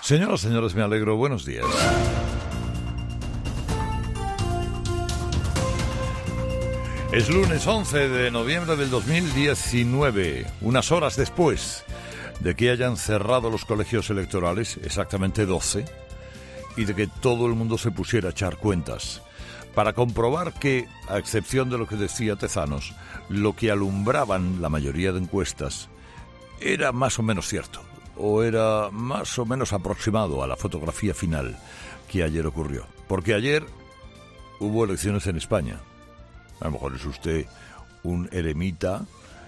Señoras, señores, me alegro. Buenos días. Es lunes 11 de noviembre del 2019, unas horas después de que hayan cerrado los colegios electorales, exactamente 12, y de que todo el mundo se pusiera a echar cuentas, para comprobar que, a excepción de lo que decía Tezanos, lo que alumbraban la mayoría de encuestas era más o menos cierto, o era más o menos aproximado a la fotografía final que ayer ocurrió. Porque ayer hubo elecciones en España. A lo mejor es usted un eremita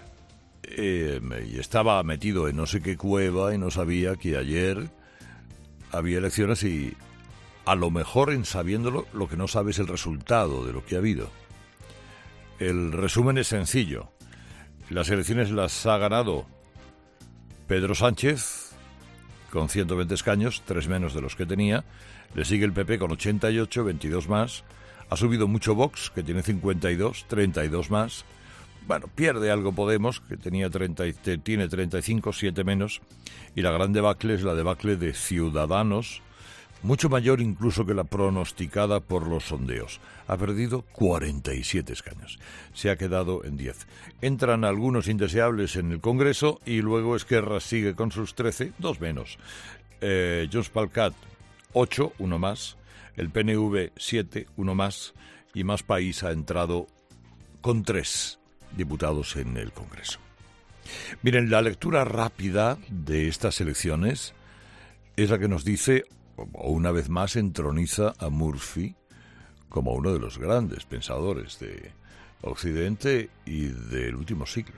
y estaba metido en no sé qué cueva y no sabía que ayer había elecciones y a lo mejor en sabiéndolo lo que no sabe es el resultado de lo que ha habido. El resumen es sencillo. Las elecciones las ha ganado Pedro Sánchez con 120 escaños, 3 menos de los que tenía. Le sigue el PP con 88, 22 más. Ha subido mucho Vox, que tiene 52, 32 más. Bueno, pierde algo Podemos, que tiene 35, 7 menos. Y la gran debacle es la debacle de Ciudadanos, mucho mayor incluso que la pronosticada por los sondeos. Ha perdido 47 escaños. Se ha quedado en 10. Entran algunos indeseables en el Congreso y luego Esquerra sigue con sus 13, 2 menos. Junts pel Cat, 8, 1 más. El PNV, 7, 1 más. Y Más País ha entrado con 3 diputados en el Congreso. Miren, la lectura rápida de estas elecciones es la que nos dice, o una vez más entroniza a Murphy como uno de los grandes pensadores de Occidente y del último siglo.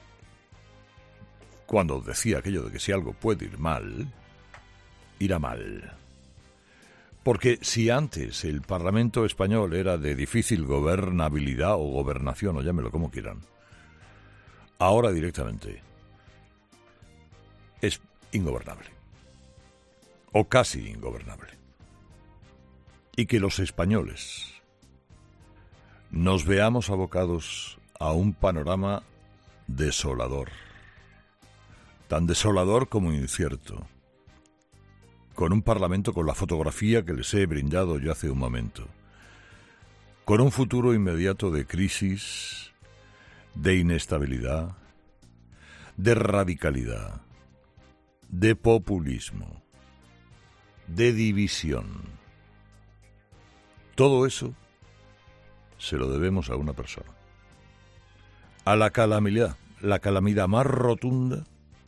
Cuando decía aquello de que si algo puede ir mal, irá mal. Porque si antes el Parlamento español era de difícil gobernabilidad o gobernación, o llámelo como quieran, ahora directamente es ingobernable. O casi ingobernable. Y que los españoles nos veamos abocados a un panorama desolador. Tan desolador como incierto. Con un Parlamento con la fotografía que les he brindado yo hace un momento. Con un futuro inmediato de crisis, de inestabilidad, de radicalidad, de populismo, de división. Todo eso se lo debemos a una persona. A la calamidad más rotunda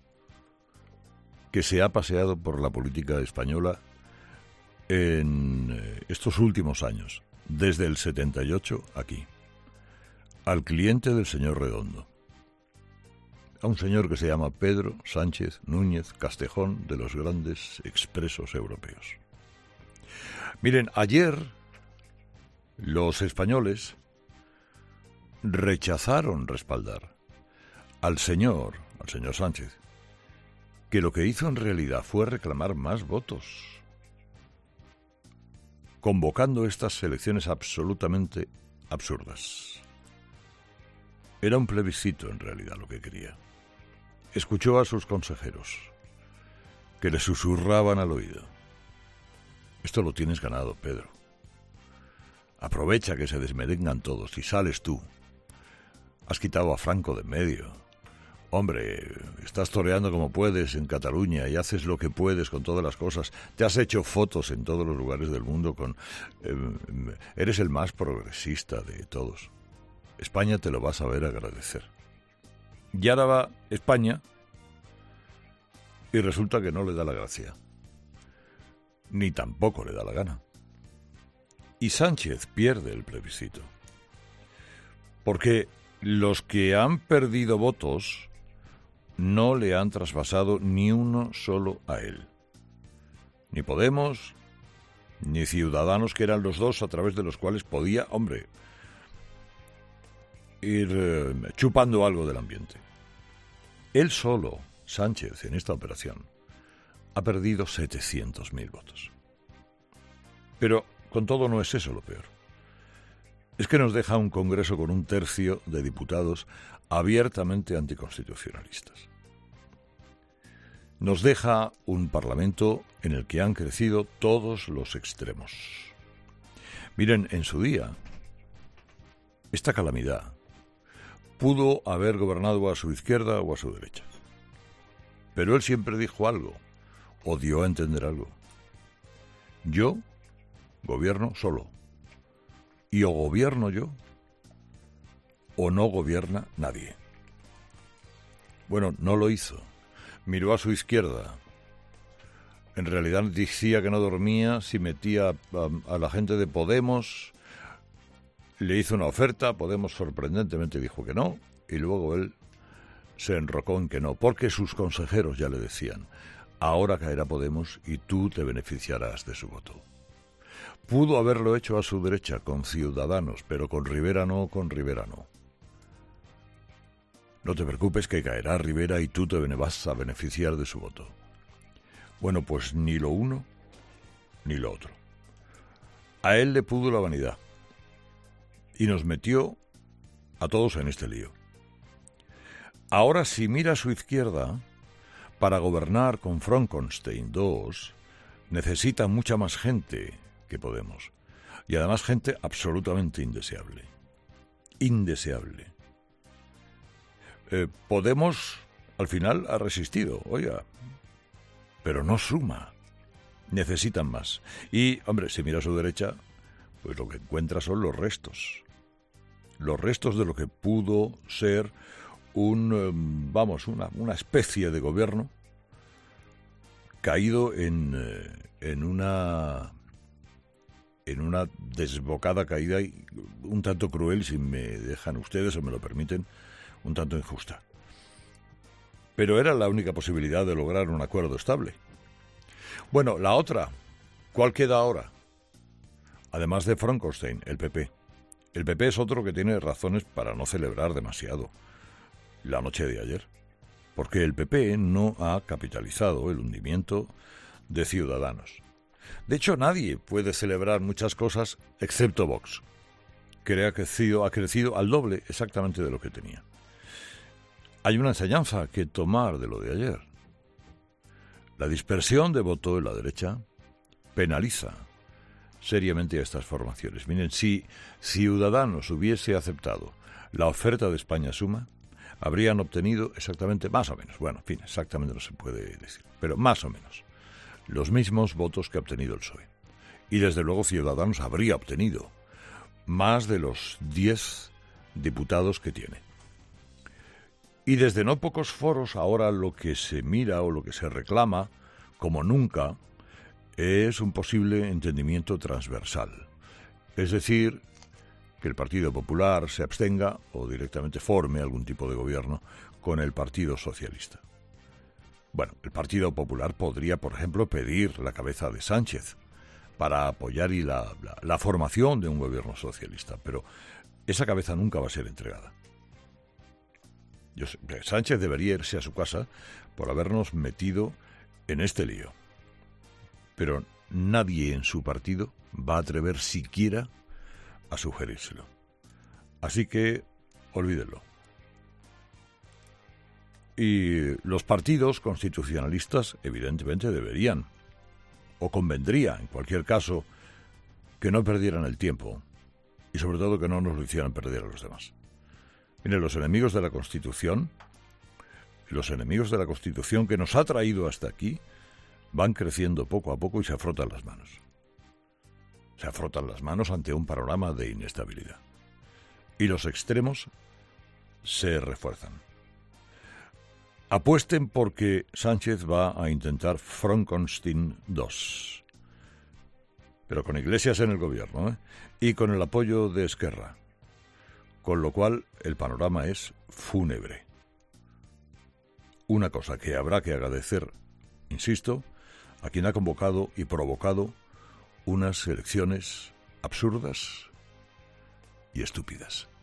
que se ha paseado por la política española en estos últimos años, desde el 78 aquí, al cliente del señor Redondo, a un señor que se llama Pedro Sánchez Núñez Castejón, de los grandes expresos europeos. Miren, ayer los españoles rechazaron respaldar al señor Sánchez, que lo que hizo en realidad fue reclamar más votos, convocando estas elecciones absolutamente absurdas. Era un plebiscito en realidad lo que quería. Escuchó a sus consejeros, que le susurraban al oído: esto lo tienes ganado, Pedro. Aprovecha que se desmerengan todos y sales tú. Has quitado a Franco de en medio. Hombre, estás toreando como puedes en Cataluña y haces lo que puedes con todas las cosas. Te has hecho fotos en todos los lugares del mundo con... eres el más progresista de todos. España te lo va a saber agradecer. Y ahora va España y resulta que no le da la gracia. Ni tampoco le da la gana. Y Sánchez pierde el plebiscito. Porque los que han perdido votos no le han traspasado ni uno solo a él. Ni Podemos, ni Ciudadanos, que eran los dos a través de los cuales podía, ir chupando algo del ambiente. Él solo, Sánchez, en esta operación, ha perdido 700.000 votos. Pero con todo no es eso lo peor. Es que nos deja un Congreso con un tercio de diputados abiertamente anticonstitucionalistas. nos deja un Parlamento en el que han crecido todos los extremos. Miren, en su día, esta calamidad pudo haber gobernado a su izquierda o a su derecha. Pero él siempre dijo algo, o dio a entender algo. Yo gobierno solo. Y o gobierno yo, o no gobierna nadie. Bueno, no lo hizo. Miró a su izquierda. En realidad decía que no dormía si metía a la gente de Podemos. Le hizo una oferta, Podemos sorprendentemente dijo que no, y luego él se enrocó en que no, porque sus consejeros ya le decían, ahora caerá Podemos y tú te beneficiarás de su voto. Pudo haberlo hecho a su derecha, con Ciudadanos, pero con Rivera no. No te preocupes que caerá Rivera y tú te vas a beneficiar de su voto. Bueno, pues ni lo uno ni lo otro. A él le pudo la vanidad y nos metió a todos en este lío. Ahora, si mira a su izquierda, para gobernar con Frankenstein II, necesita mucha más gente que Podemos. Y además gente absolutamente indeseable. Indeseable. Podemos, al final, ha resistido, oiga, pero no suma. Necesitan más. Y, hombre, si mira a su derecha, pues lo que encuentra son los restos. Los restos de lo que pudo ser una especie de gobierno caído en una desbocada caída y un tanto cruel, si me dejan ustedes o me lo permiten, un tanto injusta. Pero era la única posibilidad de lograr un acuerdo estable. Bueno, la otra, ¿cuál queda ahora? Además de Frankenstein, el PP. El PP es otro que tiene razones para no celebrar demasiado la noche de ayer, porque el PP no ha capitalizado el hundimiento de Ciudadanos. De hecho, nadie puede celebrar muchas cosas excepto Vox, que ha crecido al doble exactamente de lo que tenía. Hay una enseñanza que tomar de lo de ayer. La dispersión de voto en la derecha penaliza seriamente a estas formaciones. Miren, si Ciudadanos hubiese aceptado la oferta de España Suma, habrían obtenido exactamente, más o menos, bueno, en fin, exactamente no se puede decir, pero más o menos, los mismos votos que ha obtenido el PSOE. Y desde luego Ciudadanos habría obtenido más de los 10 diputados que tiene. Y desde no pocos foros ahora lo que se mira o lo que se reclama, como nunca, es un posible entendimiento transversal. Es decir, que el Partido Popular se abstenga o directamente forme algún tipo de gobierno con el Partido Socialista. Bueno, el Partido Popular podría, por ejemplo, pedir la cabeza de Sánchez para apoyar la formación de un gobierno socialista, pero esa cabeza nunca va a ser entregada. Sánchez debería irse a su casa por habernos metido en este lío. Pero nadie en su partido va a atrever siquiera a sugerírselo. Así que olvídenlo. Y los partidos constitucionalistas evidentemente deberían, o convendría en cualquier caso, que no perdieran el tiempo y sobre todo que no nos lo hicieran perder a los demás. Miren, los enemigos de la Constitución que nos ha traído hasta aquí, van creciendo poco a poco y se frotan las manos. Se frotan las manos ante un panorama de inestabilidad. Y los extremos se refuerzan. Apuesten porque Sánchez va a intentar Frankenstein II. Pero con Iglesias en el gobierno, y con el apoyo de Esquerra. Con lo cual el panorama es fúnebre. Una cosa que habrá que agradecer, insisto, a quien ha convocado y provocado unas elecciones absurdas y estúpidas.